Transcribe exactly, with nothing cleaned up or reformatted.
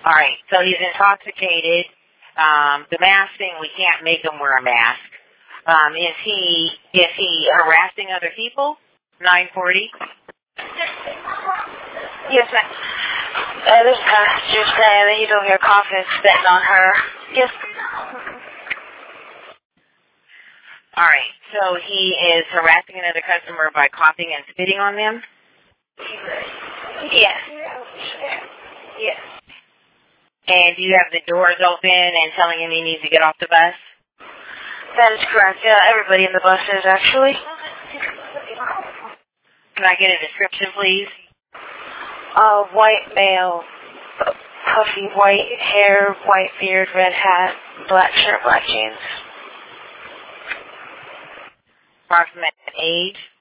All right, so he's intoxicated. Um, the mask thing, we can't make him wear a mask. Um, is he is he harassing other people? nine forty. Yes, ma'am. Uh, this passenger saying that he's over here coughing and spitting on her. Yes. All right, so he is harassing another customer by coughing and spitting on them? Yes. Yes. And do you have the doors open and telling him he needs to get off the bus? That is correct. Yeah, everybody in the bus is actually. Can I get a description, please? Uh, white male, puffy white hair, white beard, red hat, black shirt, black jeans. Approximate age?